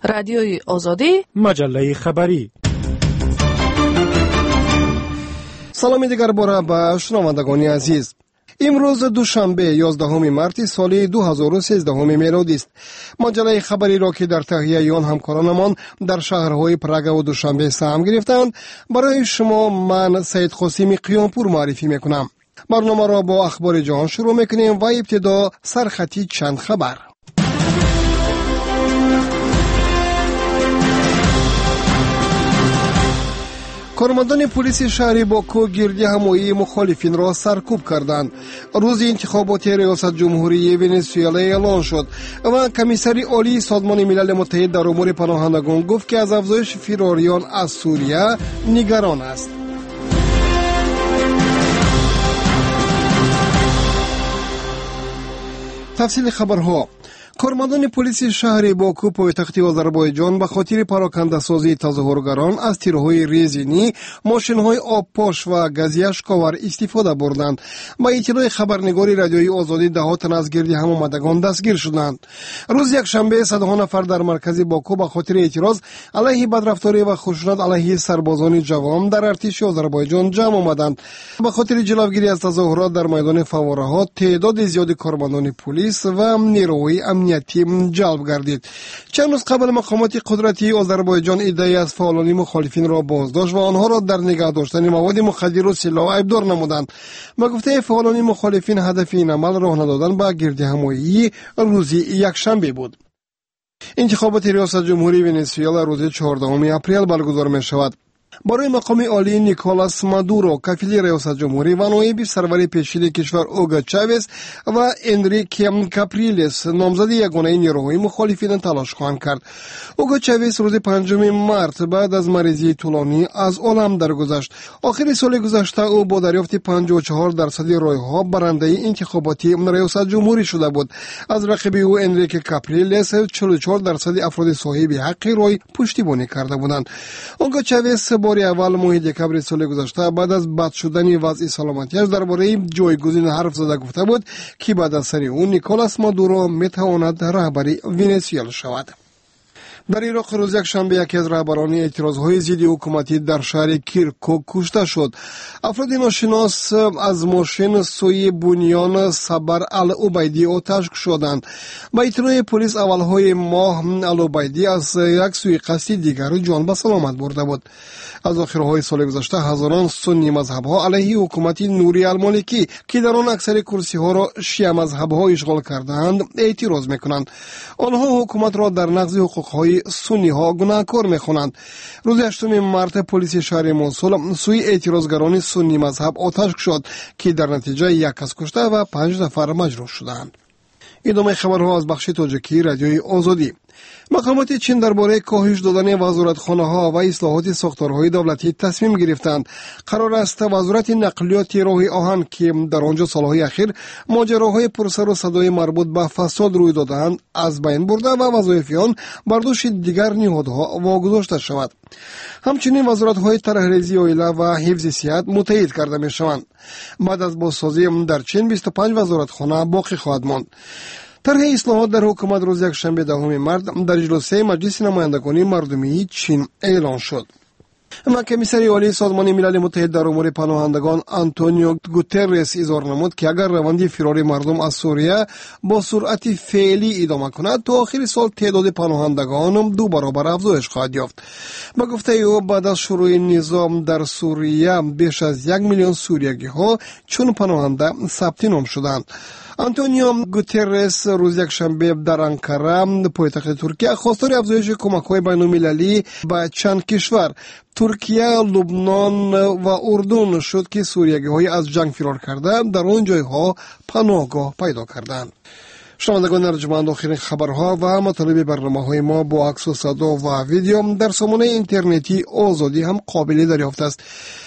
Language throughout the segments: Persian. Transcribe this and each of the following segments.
رادیوی آزادی، مجله خبری. سلام دیگر باره به شنوندگان عزیز. امروز دوشنبه 11 مارس سال 2013 میلادی است. مجله خبری را که در تهیه آن همکارانمان در شهرهای پراگ و دوشنبه سهم گرفتند برای شما من سید قاسمی قیامپور معرفی میکنم. برنامه را با اخبار جهان شروع میکنیم و ابتدا سرخطی چند خبر. کارمندان پلیس شهر باکو گردی همایی مخالفین را سرکوب کردند. روز انتخابات ریاست جمهوری ونزوئلا اعلان شد و کمیسر عالی سازمان ملل متحد در امور پناهندگان گفت که از افزایش فراریان از سوریه نگران است. تفصیل خبرها. کارمندان پلیس شهر باکو پایتخت آذربایجان به خاطر پراکنده سازی تظاهرگران از تیرهای رزینی، ماشین‌های آبپاش و گازی اشکاور استفاده بردند. با اطلاع خبرنگار رادیوی آزادی دهها تن از گردی هم آمدگان دستگیر شدند. روز یکشنبه صدها نفر در مرکز باکو به خاطر اعتراض علیه بدرفتاری و خشونت علیه سربازان جوان در ارتش آذربایجان جمع آمدند. به خاطر جلوگیری از تظاهرات در میدان فواره‌ها تعداد زیادی کارمندان پلیس و نیروهای امنیتی جلب گردید. چند روز قبل مقامات قدرتی آذربایجان ادعای از فعالان مخالفین را بازداشت و آنها را در نگه داشتن مواد مخدر و سلاح ایبدار نمودند. با گفته فعالان مخالفین هدف این عمل راه ندادن به گردی همایی روز یکشنبه بود. انتخابات ریاست جمهوری ونزوئلا روز 14 اپریل برگزار می شود. برای مقام عالی نیکولاس مادورو کفیل ریاست جمهوری و نایب سرور پیشین کشور اوگو چاوز و انریکه کاپریلس نامزد یگانه نیروهای مخالفین تلاش خواهند کرد. اوگو چاوز روز 5 مارس بعد از مریضی طولانی از عالم درگذشت. آخر سال گذشته او با دریافت 54% رایها برنده انتخاباتی ریاست جمهوری شده بود. از رقیب او انریکه کاپریلس 44% افراد صاحب حق رای پشتیبانی کرده بودند. اوگو چاوز باری اول ماه دکبر سال گذشته بعد از بد شدن وضع سلامتیش درباره جایگزین حرف زده گفته بود که بعد از سر او نیکولاس مادورو میتواند رهبری ونزوئلا شود. در عراق روز یکشنبه یکی از رهبران اعتراضهای ضد حکومتی در شهر کیرکوک کشته شد. افراد ناشناس از ماشین سوی بنیان صبر العبیدی آتش گشودند. با اطلاع پلیس اولهای ماه العبیدی از یک سوی قصدی دیگر جان به سلامت برده بود. از آخرهای سال گذشته هزاران سنی مذهب‌ها علیه حکومت نوری المالکی که در آن اکثر کرسی‌ها را شیعه مذهب‌ها اشغال کردند اعتراض می‌کنند. آنها حکومت را در نقض حقوق‌های سنی ها گناهکار می‌خوانند. روز 8 مارس پلیس شهر موصل سوی اعتراضگران سنی مذهب آتش گشود که در نتیجه یک کس کشته و 5 نفر مجروح شدند. ادامه خبرها از بخش تاجیکی رادیوی آزادی. مقامات چین درباره کاهش دادن وزارتخانه‌ها و اصلاحات ساختارهای دولتی تصمیم گرفتند. قرار است وزارت نقلیات راه آهن که در آنجا سالهای اخیر ماجراهای پرسر و صدای مربوط به فساد روی دادند از بین برده و وظایف آن بر دوش دیگر نهادها واگذاشته شود. همچنین وزارت‌های طرحریزی عائله و حفظ صحت متحد کرده می‌شوند. بعد از بازسازی در چین 25 وزارتخانه باقی خواهد ماند. طرح اصلاحات در حکومت روز یکشنبه 10 مارس در جلسه مجلس نمایندگان مردمی چین اعلان شد. و کمیسر عالی سازمان ملل متحد در امور پناهندگان آنتونیو گوترس اظهار نمود که اگر روند فرار مردم از سوریه با سرعت فعلی ادامه کند تا آخر سال تعداد پناهندگان 2 برابر افزایش خواهد یافت. با گفته او بعد از شروع نظام در سوریه بیش از 1 میلیون سوریگی ها چون پناهنده ثبت نام شدند. آنتونیو گوترس روز یکشنبه در انکره پایتخت ترکیه خواستار افزایش کمک‌های بین‌المللی به چند کشور ترکیه، لبنان و اردن شد که سوریگی‌های از جنگ فرار کرده در آن جایها پناهگاه پیدا کردند. شنوندگان ارجمند، آخرین خبرها و مطالب برنامه‌های ما با عکس و صدا و ویدیو در سامانه اینترنتی آزادی هم قابل دریافت است.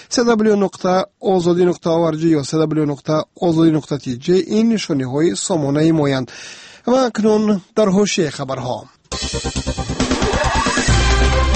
www.azadi.org یا www.azadi.tj این نشانه‌های سامانه مایند. و اکنون در حوزه خبرها.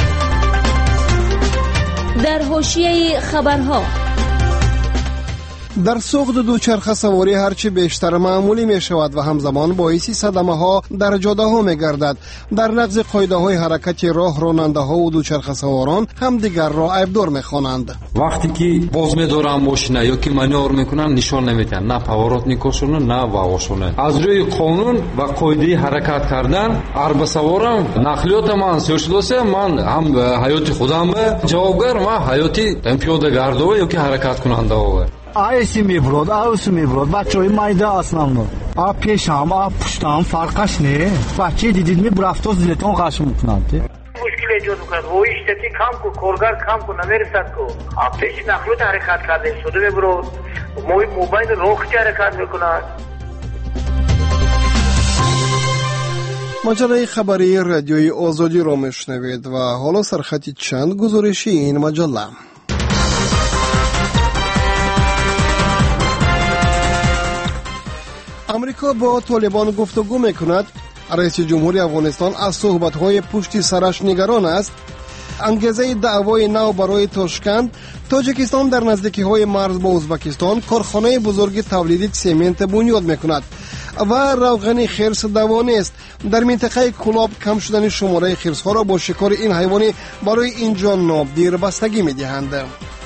در حوزه خبرها در سوق دوچرخه سواری هرچی بیشتر معمولی می شود و همزمان باعث صدمه ها در جاده ها می گردد. در نقض قاعده های حرکت راه راننده ها و دوچرخه سواران هم دیگر را عیبدار می خوانند. وقتی که باز می دارن ماشین یا که مانور میکنن نشان نمیدن، نه پاورات میکشونه نه واوشونه. از روی قانون و قاعده حرکت کردن عربه سوارم نقلیات من سرشدوسه، من هم حیات خودم جوابگر و حیاتی پیاده گردو یا که حرکت کننده ها. Айси меброд, ауси меброд, бачаҳои майда основно. А пешам, а пуштам фарқаш не. Бачаи дидид мебур автобус дилетон қаш мекунад. مشکل ایجاد میکنه. و اشتتی کم کو، کارگر کم کو، نمیرسد کو. پیش نقلوت حرکت کرده شده ببرو. موبایل روخ چه حرکت میکند. مجله خبری رادیوی آزادی را میشنوید و حالا سرخط چند گزارشی این مجله. امریکا با طالبان گفتگو میکند. رئیس جمهوری افغانستان از صحبت‌های پشت سرش نگران است. انگیزه دعوای نو برای تاشکند. تاجیکستان در نزدیکی‌های مرز با ازبکستان کارخانه بزرگ تولید سمنت بنیاد میکند و روغن خرس دوانه است. در منطقه کلاب کم شدن شماره خرس‌ها را با شکار این حیوان برای اینجا نابدیر بستگی می‌دهند.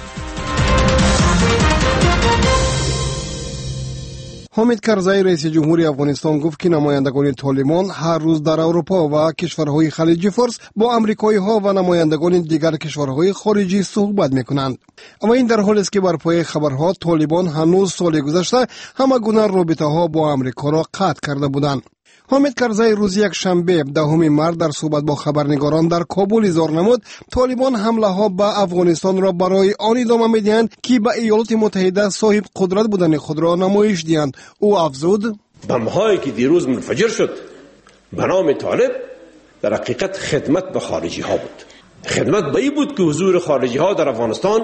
حامد کرزی رئیس جمهوری افغانستان گفت که نمایندگان طالبان هر روز در اروپا و کشورهای خلیج فارس با آمریکایی ها و نمایندگان دیگر کشورهای خارجی صحبت میکنند. اما این در حالی است که بر پایه خبرها طالبان هنوز سال گذشته همه گونه رابطه ها با آمریکا را قطع کرده بودند. حامد کرزی روز یک شنبه 10 مارس در صحبت با خبرنگاران در کابل اظهار نمود طالبان حمله ها به افغانستان را برای آن ادامه میدهند که به ایالات متحده صاحب قدرت بودن خود را نمایش دهند. او افزود بم‌هایی که دیروز منفجر شد به نام طالب در حقیقت خدمت به خارجی ها بود. خدمت به این بود که حضور خارجی ها در افغانستان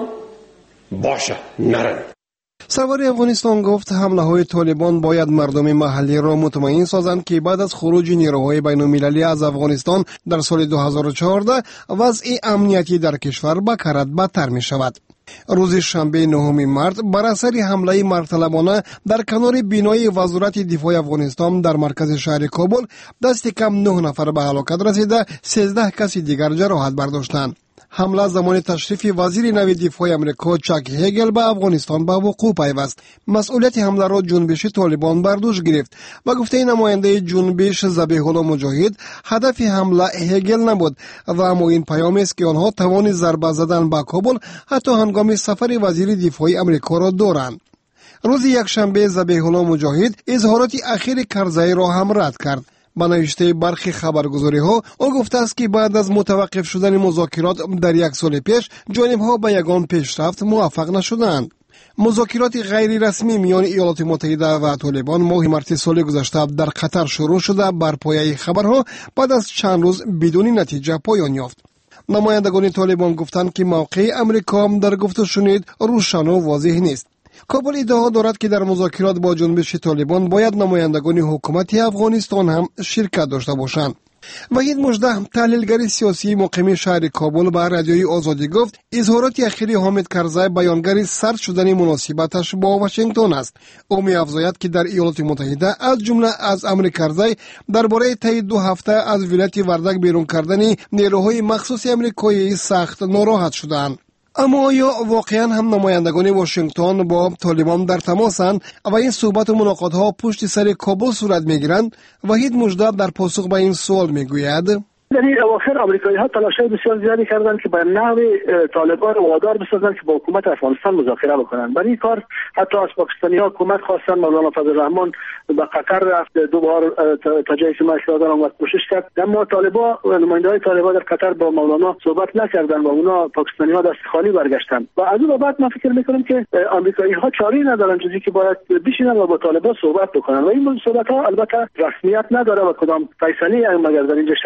باشه، نرن. سرور افغانستان گفت حمله های طالبان باید مردم محلی را مطمئن سازند که بعد از خروج نیروهای بین المللی از افغانستان در سال 2014 وضع امنیتی در کشور به کرات بدتر می شود. روز شنبه 9 مارس بر اثر حمله مرتلبانه در کنار بینای وزارت دفاع افغانستان در مرکز شهر کابل دست کم 9 نفر به هلاکت رسیده، 13 کس دیگر جراحت برداشتند. حمله زمان تشریف وزیر نوی دفاع امریکا چاک هگل به افغانستان به وقوع پیوست. مسئولیت حمله را جنبش طالبان بر دوش گرفت و گفته نماینده جنبش ذبیح الله مجاهد هدف حمله هگل نبود و اما این پیام است که آنها توان ضربه زدن به کابل حتی هنگام سفر وزیر دفاع امریکا را دارند. روز یکشنبه ذبیح الله مجاهد اظهارات اخیر کرزی را هم رد کرد. با نوشته برخی خبرگزاری ها او گفته است که بعد از متوقف شدن مذاکرات در یک سال پیش جانب ها به یگان پیشرفت موفق نشدند. مذاکرات غیر رسمی میان ایالات متحده و طالبان ماه مارس سال گذشته در قطر شروع شده بر پایه خبرها بعد از چند روز بدون نتیجه پایان یافت. نمایندگان طالبان گفتند که موقع امریکا در گفت و شنید روشن و واضح نیست. کابل ادعا دارد که در مذاکرات با جنبش طالبان باید نمایندگان حکومت افغانستان هم شرکت داشته باشند. وحید مژده تحلیلگر سیاسی مقیم شهر کابل به رادیوی آزادی گفت اظهارات اخیر حامد کرزی بیانگر سرد شدن مناسبتش با واشنگتن است. او می‌افزاید که در ایالات متحده از جمله از امر کرزی درباره طی 2 هفته از ولایت وردک بیرون کردن نیروهای مخصوص آمریکایی سخت ناراحت شدند. اما آیا واقعا هم نمایندگان واشنگتن با طالبان در تماسند و این صحبت و ملاقات‌ها پشت سر کابل صورت می‌گیرند؟ وحید مژده در پاسخ به این سوال می‌گوید در این اواخر آمریکایی‌ها تلاش‌های بسیار زیادی کردند که به نحو طالبان وادار بسازند که با حکومت افغانستان مذاکره بکنند. برای این کار حتی از پاکستانی‌ها کمک خواستند. مولانا فضل الرحمن به قطر رفت، 2 بار تا جایی که مشورت آمد کوشش کرد، اما طالبان نماینده‌های طالبان در قطر با مولانا صحبت نکردند و اونا پاکستانی‌ها دست خالی برگشتند. و از اون بعد من فکر می‌کنم که آمریکایی‌ها چاره‌ای ندارند جزی که باید بشینن و با طالبان صحبت بکنن و این صحبت‌ها البته رسمیت نداره و کدام فیصله مگر در اینجا شوی فیصله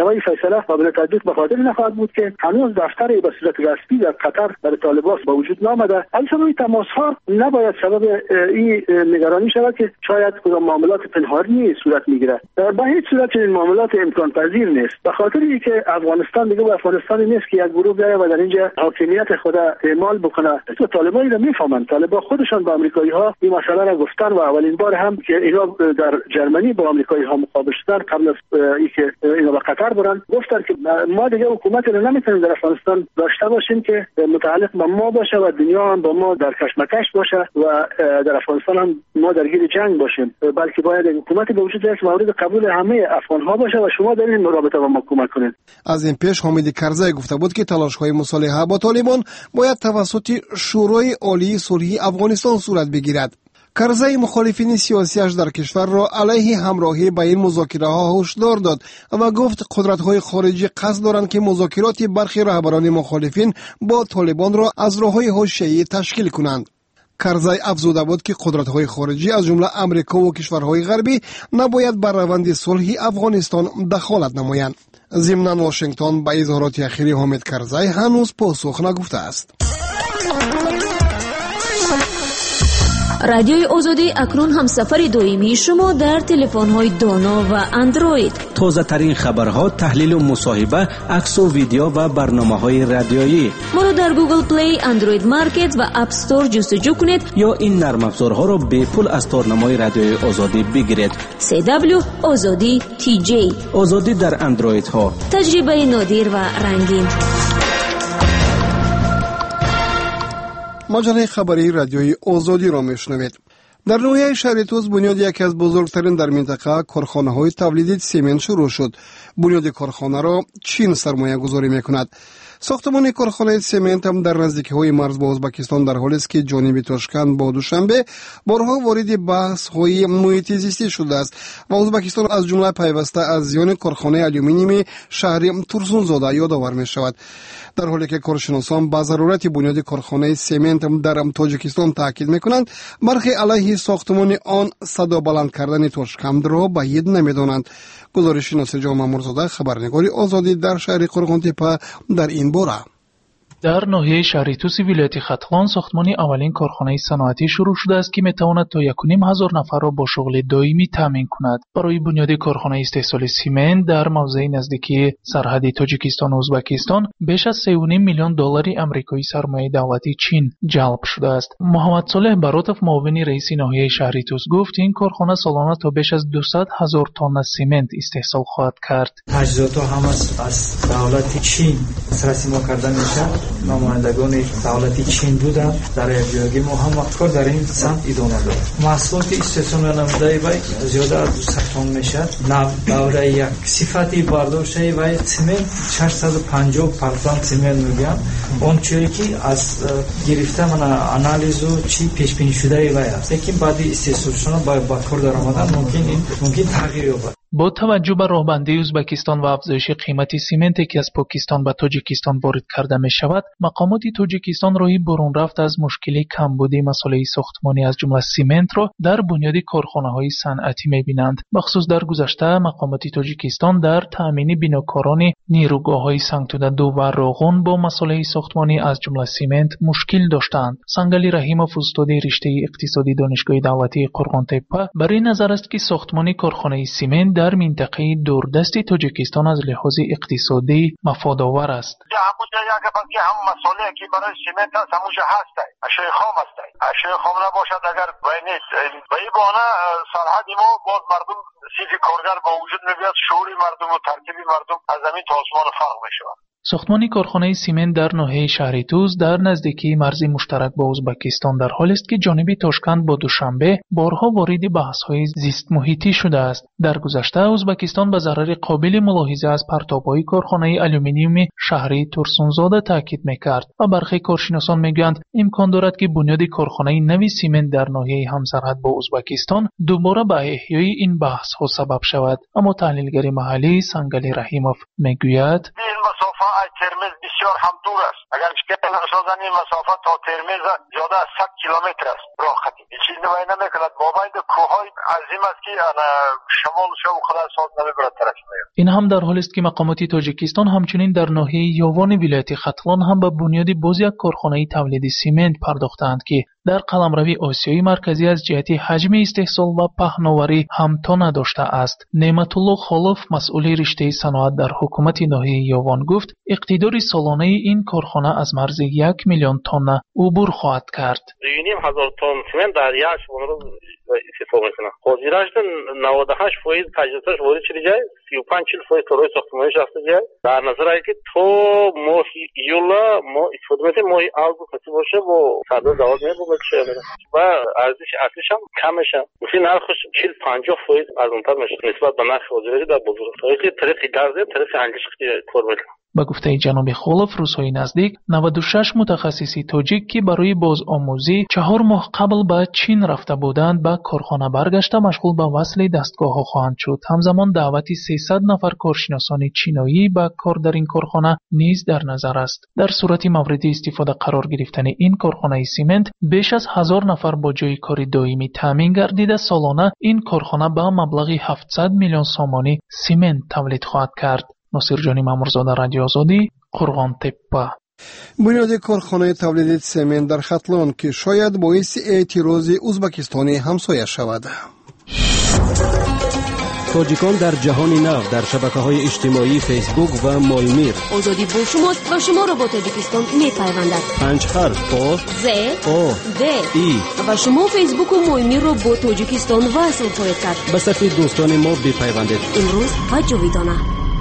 مسئله قابل توجه به خاطر نخواهد بود که هنوز دفتری به صورت رسمی در قطر برای طالبان به وجود نامده. البته این تماس‌ها نباید سبب این نگرانی شود که شاید کدام معاملات پنهانی صورت میگیره. به هیچ صورت این معاملات امکان پذیر نیست، به خاطر اینکه افغانستان دیگه افغانستانی نیست که یک گروه بیاید و در اینجا حاکمیت خود اعمال بکنه. طالبان رو میفهمن، طالبان خودشان به آمریکایی‌ها این مسئله را گفتن و اولین بار هم که اینا در جرمنی با آمریکایی‌ها مقابل شدن قبل از اینکه اینا به قطر برن، گفتن که ما دیگه حکومتی رو نمیتونیم در افغانستان داشته باشیم که متعلق به ما باشه و دنیا هم با ما در کشمکش باشه و در افغانستان هم ما درگیر جنگ باشیم، بلکه باید یک حکومتی به وجود بیاید که مورد قبول همه افغان‌ها باشه و شما در این رابطه با ما کمک کنید. از این پیش حامد کرزی گفته بود که تلاش‌های مصالحه با طالبان باید توسط شورای عالی صلحی افغانستان صورت بگیرد. کرزی مخالفین سیاسیش در کشور را علیه همراهی با این مذاکره‌ها هشدار داد و گفت قدرت‌های خارجی قصد دارند که مذاکرات برخی رهبران مخالفین با طالبان را از راه‌های حاشیه‌ای تشکیل کنند. کرزی افزوده بود که قدرت‌های خارجی از جمله آمریکا و کشورهای غربی نباید بر روند صلحی افغانستان دخالت نمایند. ضمناً واشنگتن به اظهارات اخیر حامد کرزی هنوز پاسخ نگفته است. رادیوی آزادی اکنون همسفر دائمی شما در تلفن‌های دانا و اندروید. تازه ترین خبرها، تحلیل و مصاحبه، عکس و ویدیو و برنامه‌های رادیویی. ما را در گوگل پلی، اندروید مارکت و اپ استور جستجو کنید یا این نرم افزارها را به پول از تارنمای رادیوی آزادی بگیرید. CW آزادی TJ. آزادی در اندروید ها. تجربه نادر و رنگین. مجله خبری رادیوی آزادی را میشنوید. در ناحیه شهر توس بنیاد یکی از بزرگترین در منطقه کارخانه‌های تولید سیمنت شروع شد. بنیاد کارخانه را چین سرمایه گذاری میکند. ساختمان کارخانه سیمنت هم در نزدیکی‌های مرز با ازبکستان در حالی است که جانب تاشکند با دوشنبه بارها وارد بحث‌های محیط زیستی شده است و ازبکستان از جمله پیوسته از زیان کارخانه آلومینیوم شهر تورسونزاده یادآور می‌شود. در حالی که کارشناسان با ضرورت بنیاد کارخانه سیمنت در تاجیکستان تاکید می‌کنند، برخی علیه ساختمان آن صدا بلند کردن تاشکند را بعید نمی‌دانند. گزارش ناصر جان مامورزاده، خبرنگاری آزادی در شهر قرغانتپه در این باره. در ناحیه شهر توس ولایت ختلان ساختمان اولین کارخانه صنعتی شروع شده است که میتواند تا 1,500 نفر را با شغل دائمی تامین کند. برای بنیاد کارخانه استحصال سیمنت در موضع نزدیکی سرحد تاجیکستان و ازبکستان بیش از 3.5 میلیون دلار آمریکایی سرمایه دولتی چین جلب شده است. محمد صالح براتف، معاون رئیس ناحیه شهر توس، گفت این کارخانه سالانه تا بیش از 200,000 تن سیمنت استحصال خواهد کرد. تجهیزات هم از دولت چین سررسیما کرده میشه. نمایندگان دولت چین بودن در ایجاگی ما هم کار در این سمت ادامه داد. محصولات استحصال نموده و زیاده از 200 تن میشه. دوره یک صفتی برداشت و سیمنت 450 سیمنت میگم. اون چیزی که از گرفته من آنالیز و چی پیش بینی شده و است. لیکن بعد استحصال شدن با کار در آمدن ممکن تغییر یابد. با توجه به راهبندی ازبکستان و افزایش قیمت سیمنتی که از پاکستان و تاجیکستان وارد کرده می شود، مقامات تاجیکستان راهی برون رفت از مشکلی کمبودی مسئله ساختمانی از جمله سیمنت را در بنیاد کارخانه‌های صنعتی می بینند. بخصوص در گذشته مقامات تاجیکستان در تامین بیناکاران نیروگاه‌های سنگتوده 2 و راغون با مسئله ساختمانی از جمله سیمنت مشکل داشتند. سنگلی رحیموف، استاد رشته اقتصادی دانشگاه دولتی قرغانتپه، برای نظر است که ساختمان کارخانه سیمنت در منطقه دوردست تاجیکستان از لحاظ اقتصادی مفادآور است. همونجا یک هم مسئله که برای سیمنت هست همونجا هست، اشیاء خام هست. اشیاء خام نباشد اگر وای نیست. و این بانه سرحد ما باز مردم سیف کارگر با وجود میاد، شعور مردم و ترکیب مردم از زمین تا آسمان فرق میشود. ساختمان کارخانه سیمنت در ناحیه شهر توس در نزدیکی مرز مشترک با ازبکستان در حالی است که جانب تاشکند با دوشنبه بارها وارد بحث‌های زیست محیطی شده است. در گذشته ازبکستان به ضرر قابل ملاحظه از پرتاب‌های کارخانه آلومینیوم شهری تورسونزاده تاکید می‌کرد و برخی کارشناسان می‌گویند امکان دارد که بنیاد کارخانه نوی سیمنت در ناحیه همسرحد با ازبکستان دوباره به احیای این بحث‌ها سبب شود. اما تحلیلگر محلی سنگلی رحیموف می‌گوید این مسافت از ترمز بسیار هم دور است. اگر شکل بسازن این مسافت تا ترمز زیاده از 100 کیلومتر است راه خطی. این چیز نوعی نمیکند. مابین کوههای عظیم است که شمال شو خدا ساز نمیبرد طرف میاد. این هم در حالی است که مقامات تاجیکستان همچنین در ناحیه یاوان ولایت ختلان هم به بنیاد باز یک کارخانه تولید سیمنت پرداختند که در قلمروی آسیای مرکزی از جهت حجم استحصال و پهناوری همتا نداشته است. نعمت الله خالف مسئول رشته صنعت در حکومت ناحیه یاوان گفت اقتدار سالانه این کارخانه از مرز 1 میلیون تن عبور خواهد کرد. 2,500 تن سیمنت در یک شبانه رو استفاده میکنه. حاضرش 98% تجهیزاتش وارد شده جای 35-40% کارهای ساختمانیش رفته جای. در نظر است که تا ماه ایول ما استفاده میکنیم ماه آگوست خطی باشه با صدر دواد میره و ارزش اصلیش هم کم میشه. مثل نرخش 40-50% از اونتر میشه نسبت به نرخ حاضری در بازار. تا اینکه طریق گازه طریق انگیش کار میکنه. با گفته جناب خالف روزهای نزدیک 96 متخصصی تاجیک که برای بازآموزی 4 ماه قبل به چین رفته بودند به کارخانه برگشته مشغول به وصل دستگاه‌ها خواهند شد. همزمان دعوتی 300 نفر کارشناسان چینایی به کار در این کارخانه نیز در نظر است. در صورت مورد استفاده قرار گرفتن این کارخانه سیمنت بیش از 1000 نفر با جای کار دائمی تامین گردیده سالانه این کارخانه به مبلغ 700 میلیون سومانی سیمنت تولید خواهد کرد. ناصر جانی مامورزاده، رادیو آزادی، قرغان تپه. بنیاد کارخانه تولید سمنت در ختلان که شاید باعث اعتراض ازبکستانی همسایه شود. تاجیکان در جهان نو در شبکه‌های اجتماعی فیسبوک و مالمیر. آزادی با شماست و شما را با تاجیکستان می‌پیوندد. 5 حرف آ ز آ د ای و شما فیسبوک و مالمیر را با تاجیکستان وصل خواهید کرد. به صفحه دوستان ما بپیوندید. امروز حجویدانه.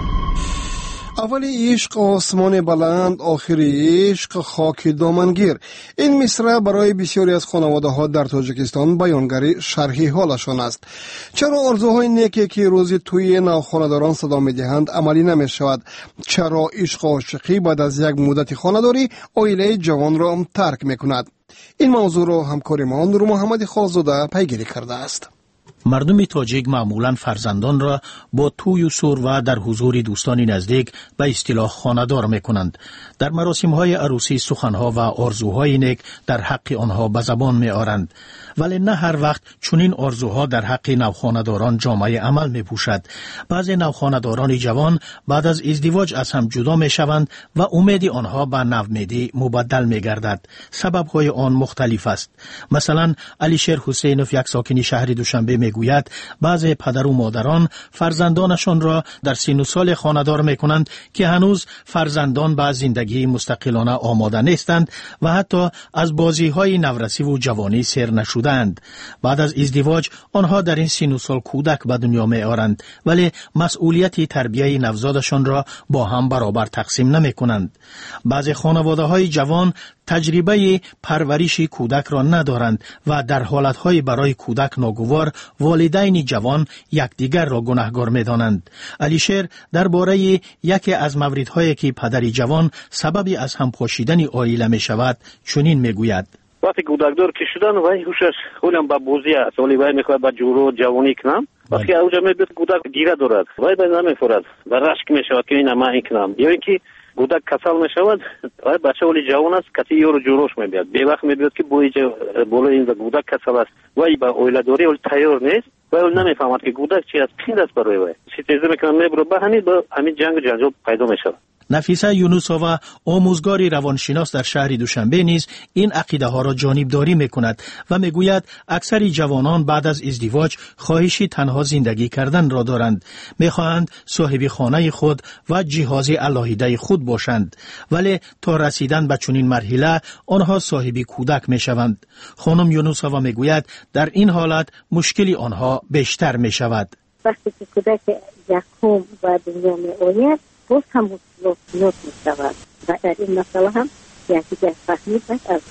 اولی عشق آسمان بلند، آخری عشق خاک دامنگیر. این مصرع برای بسیاری از خانواده ها در تاجیکستان بیانگری شرحی حالشان است. چرا آرزوهای نیکی که روزی توی نوخانه‌داران صدا می‌دهند عملی نمی‌شود؟ چرا عشق و عاشقی بعد از یک مدت خانه‌داری عائله جوان را ترک می‌کند؟ این موضوع را همکار ما نور محمد خالزاده پیگیری کرده است. مردم تاجیک معمولاً فرزندان را با توی و سور و در حضور دوستان نزدیک به اصطلاح خانه‌دار می‌کنند. در مراسم‌های عروسی سخن‌ها و آرزوهای نیک در حق آنها به زبان می‌آورند. ولی نه هر وقت چنین آرزوها در حق نوخانه‌داران جامعه عمل می‌پوشد. بعضی نوخانه‌داران جوان بعد از ازدواج از هم جدا می‌شوند و امید آنها به نومیدی مبدل می‌گردد. سبب‌های آن مختلف است. مثلا علیشیر حسینوف، یک ساکن شهر دوشنبه، میگوید بعضی پدر و مادران فرزندانشان را در سن و سال خانه‌دار می‌کنند که هنوز فرزندان به زندگی مستقلانه آماده نیستند و حتی از بازی‌های نورسی و جوانی سیر نشدند. بعد از ازدواج آنها در این سن و سال کودک به دنیا می‌آورند ولی مسئولیت تربیت نوزادشان را با هم برابر تقسیم نمی‌کنند. بعضی خانواده‌های جوان تجربه پرورش کودک را ندارند و در حالتهای برای کودک ناگوار والدین جوان یکدیگر را گناهکار می‌دانند. علیشیر درباره یکی از موردهایی که پدر جوان سبب از هم پاشیدن عائله می‌شود چنین می‌گوید: وقتی کودکدار که شدن وای هوشش خودم با بوزی است ولی وای میخواد با جورو جوانی کنم وقتی اوجا میبید کودک گیره دارد وای به نمیخورد و رشک میشود که این ما این کنم یا اینکه کودک کسل میشود وای بچه ولی جوان است کسی یارو جوروش میبید به وقت میبید که بوله این کودک کسل است وای با اویله داری ولی تیار نیست وای نمیفهمد که کودک چی است پید است برای وای چیزی میکنم میبره به همین جنگ و جنجال پیدا میشود. نفیسه یونوسووا، آموزگار روانشناس در شهر دوشنبه نیز این عقیده ها را جانبداری میکند و میگوید اکثر جوانان بعد از ازدواج خواهشی تنها زندگی کردن را دارند. میخواهند صاحب خانه خود و جهاز علیحده خود باشند ولی تا رسیدن به چنین مرحله آنها صاحب کودک میشوند. خانم یونوسووا میگوید در این حالت مشکل آنها بیشتر میشود. وقتی که کودک یکم و دنیا میآید باز هم مشکلات زیاد میشود و در این مسئله هم یکی فهمید باید از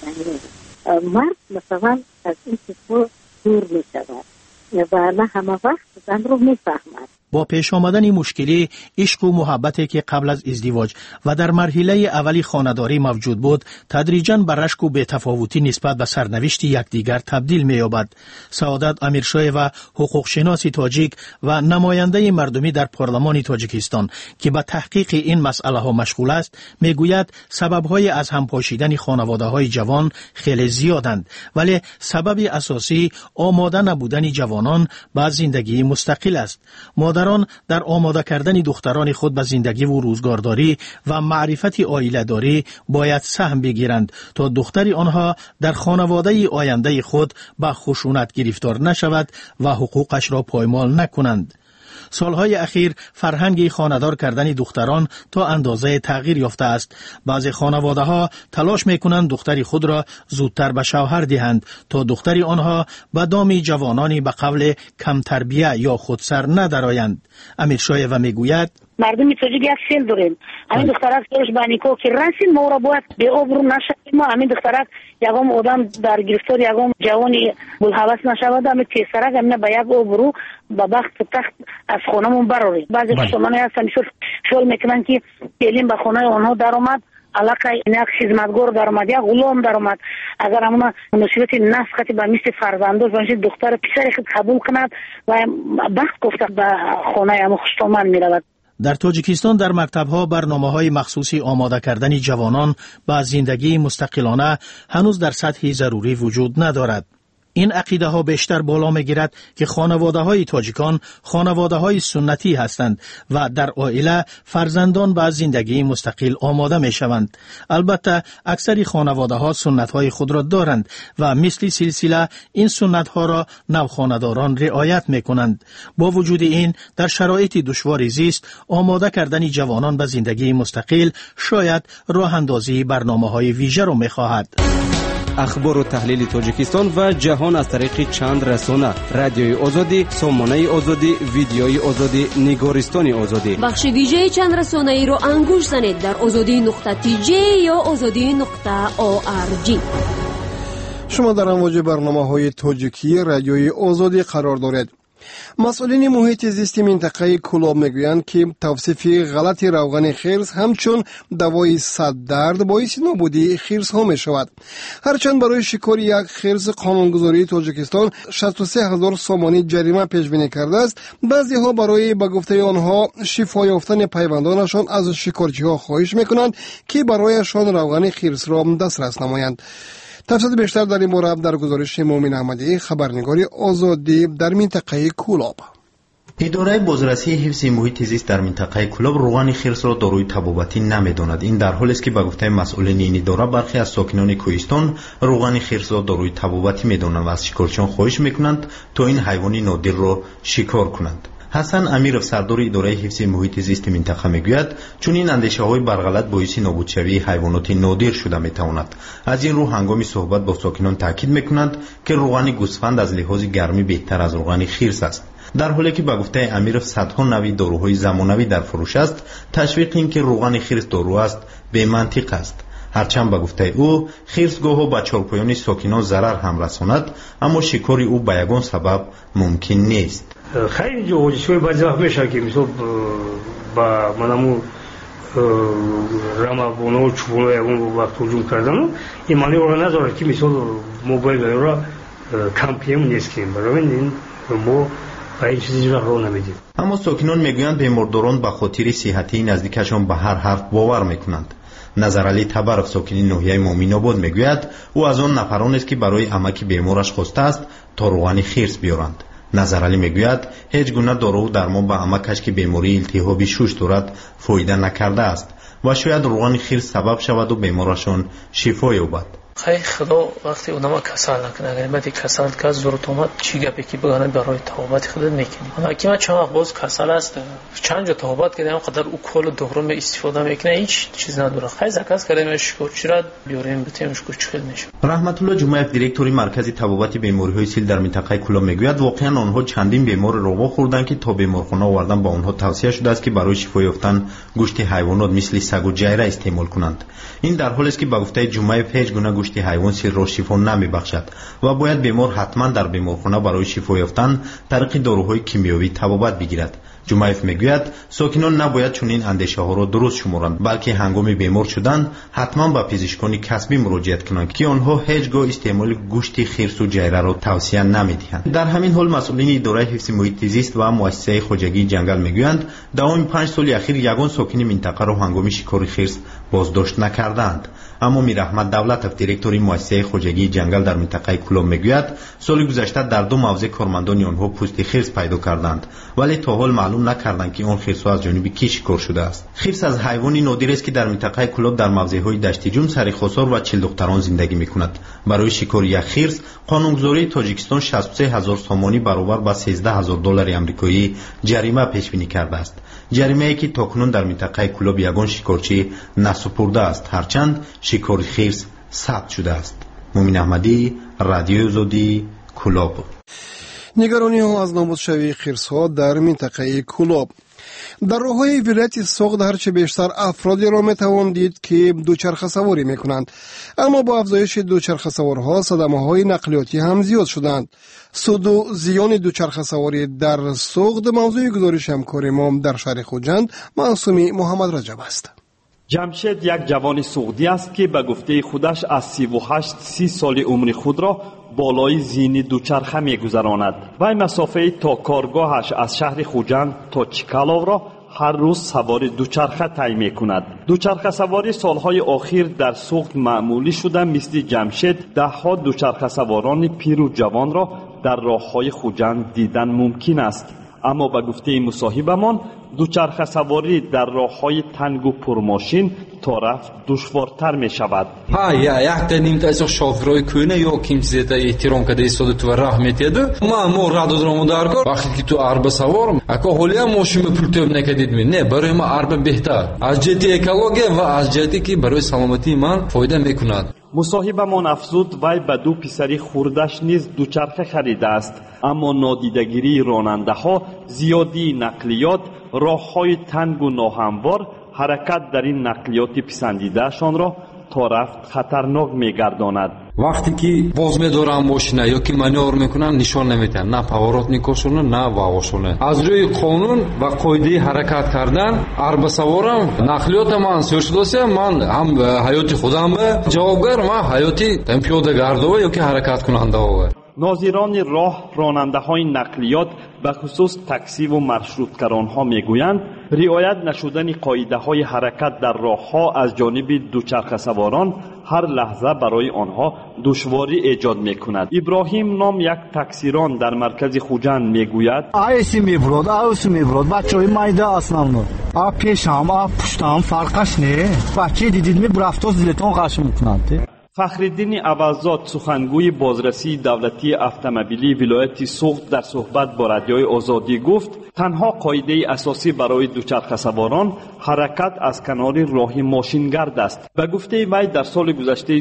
زنی مرد مثلا از این چیزها دور میشود و نه همه وقت زن رو میفهمد. با پیش آمدن مشکلی عشق و محبتی که قبل از ازدواج و در مرحله اولی خانه‌داری موجود بود تدریجاً به رشک و بی‌تفاوتی نسبت به سرنوشت یکدیگر تبدیل می‌یابد. سعادت امیرشاه و حقوق شناس تاجیک و نماینده مردمی در پارلمان تاجیکستان که به تحقیق این مسئله ها مشغول است میگوید سبب‌های از هم پاشیدن خانواده‌های جوان خیلی زیادند، ولی سبب اساسی آماده نبودن جوانان به زندگی مستقل است. مادران در آماده کردن دختران خود به زندگی و روزگارداری و معرفت عائله داری باید سهم بگیرند تا دختر آنها در خانواده آینده خود به خشونت گرفتار نشود و حقوقش را پایمال نکنند. سالهای اخیر فرهنگ خانه‌دار کردن دختران تا اندازه تغییر یافته است. بعضی خانواده‌ها تلاش می‌کنند دختری خود را زودتر به شوهر دهند تا دختری آنها به دام جوانانی به قول کم تربیه یا خودسر ندرآیند. امیرشاه و میگوید مردم توجیک یک سیل داریم. همین دخترک سرش بانیکو که رسیم ما را باید به آبرو نشویم. ما همین دخترک یکم آدم در گرفتار یکم جوانی بلحوث نشود. همین تیسرک همین به یک آبرو با بخت تخت از خونمون براریم. بعضی خصومانی هستن شول میکنن که کلیم به خونه آنها در آمد علاقه یک خدمتگار در آمد یک غلام در آمد. اگر همون مناسبت نسختی به مثل فرزنداش باشید دختر پسر خود قبول کند و بخت گفته به خونه همون خصومان میرود. در تاجیکستان در مکتب‌ها برنامه‌های مخصوصی آماده کردن جوانان به زندگی مستقلانه هنوز در سطح ضروری وجود ندارد. این عقیده ها بیشتر بالا میگیرد که خانواده های تاجیکان خانواده های سنتی هستند و در عائله فرزندان به زندگی مستقل آماده می شوند. البته اکثر خانواده ها سنت های خود را دارند و مثل سلسله این سنت ها را نوخانه‌داران رعایت می کنند. با وجود این در شرایط دشوار زیست آماده کردن جوانان به زندگی مستقل شاید راه اندازی برنامه های ویژه را می خواهد. اخبار و تحلیل تاجیکستان و جهان از طریق چند رسانه: رادیوی آزادی، سامانه آزادی، ویدیوی آزادی، نگارستان آزادی. بخش ویژه چند رسانه ای را انگوش زنید در azadi.tj یا azadi.org. شما در امواج برنامه‌های تاجیکی رادیوی آزادی قرار دارید. مسئولین محیط زیست منطقه کولاب میگویند که توصیف غلط روغن خرس همچون دوای صددرد باعث نابودی خرس ها می شود. هرچند برای شکار یک خرس قانونگذاری تاجیکستان 63,000 سامانی جریمه پیش بینی کرده است، بعضی ها برای به گفته آنها شفا یافتن پیوندانشان از شکارچی ها خواهش میکنند که برایشان روغن خرس را دسترس نمایند. تفصیل بیشتر در این مورد در گزارش مومن احمدی، خبرنگار آزادی در منطقه کولاب. اداره بازرسی حفظ محیط زیست در منطقه کولاب روغن خرس را داروی طبابتی نمی‌داند. این در حالی است که به گفته مسئولین این اداره برخی از ساکنان کوهستان روغن خرس را داروی طبابتی می‌دانند و از شکارچیان خواهش می‌کنند تا این حیوان نادر را شکار کنند. حسن امیرов سردار اداره حفظ محیط زیست منطقه میگوید چون این اندیشه‌های برغلط باعث نابودشوی حیوانات نادر شده میتواند. از این رو هنگام صحبت با ساکنان تاکید میکنند که روغن گوسفند از لحاظ گرمی بهتر از روغن خرس است. در حالی که به گفته امیرov صدها نوع داروهای زمانوی در فروش است، تشویق این که روغن خرس دارو است به منطق است. هرچند به گفته او خرس گاهی به چارپایان ساکنان ضرر هم رساند، اما شکار او به یگان سبب ممکن نیست. خیلی جوجیشوی بعضی وقت میشه که مثلا با منامو راما بونو چونو اون وقت هجوم کردن این معنی رو نداره که مثلا موبایل را کمپیم نیست که برای این ما این چیزی را نمیدیم. اما ساکنان میگویند بیمارداران به خاطر صحتی نزدیکشان به هر حرف باور میکنند. نظرعلی تبرف ساکنی ناحیه مومن آباد میگوید او از آن نفران است که برای امک بیمارش خواسته است تا روغن خرس بیارند. نظرعلی میگوید هیچ گونه دارو درمان به امکش که بیماری التهاب شش دارد فایده نکرده است و شاید روغن خرس سبب شود و بیمارشان شفا یابد. خیلی خدا وقتی اونما کسال نکنه اگر مدی کسال که زورت اومد چی گپی که بگن برای توبت خودت میکنی. اما که ما چند وقت باز کسال است چند جا توبت کردیم قدر او کل دورم استفاده میکنه هیچ چیز نداره. خیلی زکاس کردیم شکر چرا بیاریم بتیم شکر چخل میشه. رحمت الله جمعیف دیرکتوری مرکز توبت بیماری‌های سیل در منطقه کولاب میگوید واقعا آنها چندین بیمار روا خوردن که تا بیمارخانه آوردن با آنها توصیه شده است که برای شفا یافتن گوشت حیوانات مثل سگ و جیره استعمال کنند. این در حالی است که به گفته جمعیف هیچ گونه گوشت حیوان سیر را شفا نمیبخشد و باید بیمار حتما در بیمارخانه برای شفا یافتن طریق داروهای کیمیایی طبابت بگیرد. جمعیف میگوید ساکنان نباید چنین اندیشه‌ها را درست شمارند، بلکه هنگام بیمار شدن حتما به پزشکان کسبی مراجعت کنند که آنها هیچگاه استعمال گوشت خرس و جیره را توصیه نمی‌دهند. در همین حال مسئولین اداره حفظ محیط زیست و مؤسسه خواجگی جنگل میگویند دوام 5 سال اخیر یگان ساکن منطقه را هنگام شکار خرس بازداشت نکردند. اما میراحمد دولتов دیرکتور مؤسسه خواجگی جنگل در منطقه کلاب میگوید سال گذشته در 2 موضع کارمندان آنها پوست خرس پیدا کردند، ولی تا حال معلوم نکردند که آن خرس‌ها از جانب کی شکار شده است. خرس از حیوانی نادر است که در منطقه کلاب در موضع‌های دشت جون، سرخواسار و چل دختران زندگی میکند. برای شکار یک خرس قانونگذاری تاجیکستان 63000 سومانی برابر با $13000 آمریکایی جریمه پیش بینی کرده است. جریمه‌ای که تاکنون در منطقه کلاب یگان شکارچی نسپرده است، هرچند شکار خرس ثبت شده است. مومن احمدی، رادیوی آزادی، کلاب. نگرانی‌ها از نابودشوی خرس‌ها در منطقه کلاب. در راه‌های ولایت سوغد هرچه بیشتر افرادی را می‌توان دید که دوچرخه سواری می‌کنند، اما با افزایش دوچرخه سوارها صدمه‌های نقلیاتی هم زیاد شدند. سود و زیان دوچرخه سواری در سوغد موضوع گزارش همکار ما در شهر خوجند معصومی محمد رجب است. جمشید یک جوان سوغدی است که به گفته خودش از 38-30 سال عمر خود را بالای زین دوچرخه می‌گذراند. وی مسافه تا کارگاهش از شهر خوجند تا چکالو را هر روز سوار دوچرخه طی می‌کند. دوچرخه سواری سالهای اخیر در سوغد معمولی شده. مثل جمشید ده‌ها دوچرخه سواران پیر و جوان را در راه‌های خوجند دیدن ممکن است. اما به گفته مصاحبمان دوچرخه سواری در راه‌های تنگ و پرماشین تا رفت دشوارتر می شود. یک نیم تا از شوفرای کوینه یا کیمزیت احترام کده ایستاده تو راه میتیده ما راه دادرمو در کار وقتی که تو عربه سوارم اکا حالی هم ماشین پولتوب نکدید می نه برای ما عربه بهتر از جهت اکولوژی و از جهتی که برای سلامتی من فایده میکند. مصاحبمان افزود وی به 2 پسری خوردش نیز دوچرخه خریده است، اما نادیدگیری راننده ها، زیادی نقلیات، راه‌های تنگ و ناهموار حرکت در این نقلیات پسندیدهشان را تا رفت خطرناک می‌گرداند. وقتی که باز می‌دارن ماشین یا که مانور میکنن نشان نمیدن، نه پاورات میکشونه نه واوشونه. از روی قانون و قاعده حرکت کردن عربه سوارم نقلیات من سرشداسی من هم حیات خودم جوابگر و حیاتی پیاده گردو یا که حرکت کننده ها. ناظران راه راننده‌های نقلیات به خصوص تاکسی و مارشروتکارانها میگویند رعایت نشدن قاعده‌های حرکت در راه‌ها از جانب دوچرخه سواران هر لحظه برای آنها دشواری ایجاد می‌کند. ابراهیم نام یک تاکسیران در مرکز خوجند میگوید آیسی میبرد بچه‌های مایده основной پیشم پشتم فرقش نه بچه دیدید می برفتاز دیلتون قش میکنند. فخرالدین عوضزاد سخنگوی بازرسی دولتی اتومبیلی ولایت سوغد در صحبت با رادیوی آزادی گفت تنها قاعده اساسی برای دوچرخه سواران حرکت از کنار راه ماشینگرد است. به گفته وی در سال گذشته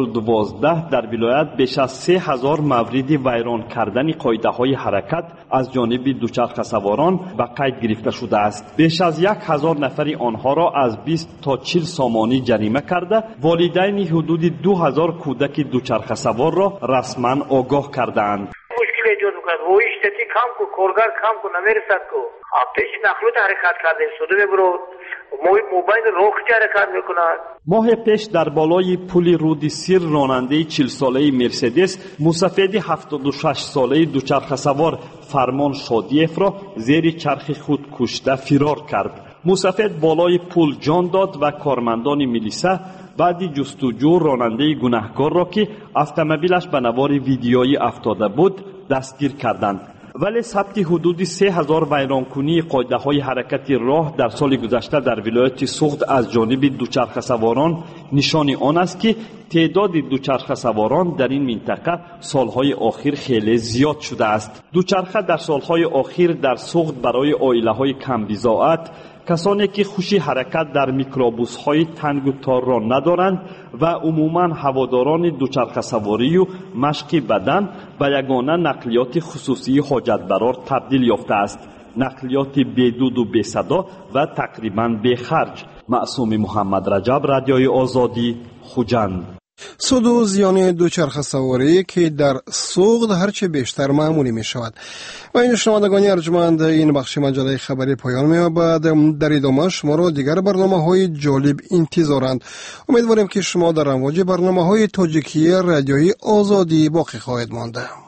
2012 در ولایت بیش از 3000 مورد ویران کردن قاعده های حرکت از جانب دوچرخه سواران به قید گرفته شده است. بیش از 1000 نفر آنها را از 20 تا 40 سامانی جریمه کرده. والدین حدود 2000 کودک دوچرخه سوار را رسما آگاه کردند. مشکل ایجاد میکنه و اشتتی کم کو کارگر کم کو نمیرسد کو پیش نقلوت حرکت کرده سوده برو موبایل روخ حرکت میکنند. ماه پیش در بالای پل رود سیر راننده 40 ساله مرسدس موسفید 76 ساله دوچرخه سوار فرمان شادیف را زیر چرخ خود کشته فرار کرد. موسفید بالای پل جان داد و کارمندان میلیسا بعدی جستجو راننده گناهکار را که اتومبیلش به نوار ویدیویی افتاده بود دستگیر کردند. ولی ثبت حدود 3000 ویرانکنی قاعده‌های حرکت راه در سال گذشته در ولایت سوغد از جانب دوچرخه سواران نشان آن است که تعداد دوچرخه سواران در این منطقه سالهای اخیر خیلی زیاد شده است. دوچرخه در سالهای اخیر در سوغد برای عائله‌های کم بضاعت، کسانی که خوشی حرکت در میکروبوس‌های تنگ و تار را ندارند و عموماً هواداران دوچرخه سواری و مشق بدن به یگانه نقلیات خصوصی حاجت برار تبدیل یافته است. نقلیات بدود و بصدا و تقریباً بخرج. معصوم محمد رجب، رادیوی آزادی، خوجند. سود و زیان دوچرخه سواری که در سوق هرچه بیشتر معمولی می شود. و این شنوندگان ارجمند، این بخش مجله خبری پایان می یابد. در ادامه شما را دیگر برنامه‌های جالب انتظارند. امیدواریم که شما در امواج برنامه‌های تاجیکی رادیویی آزادی باقی خواهید مانده.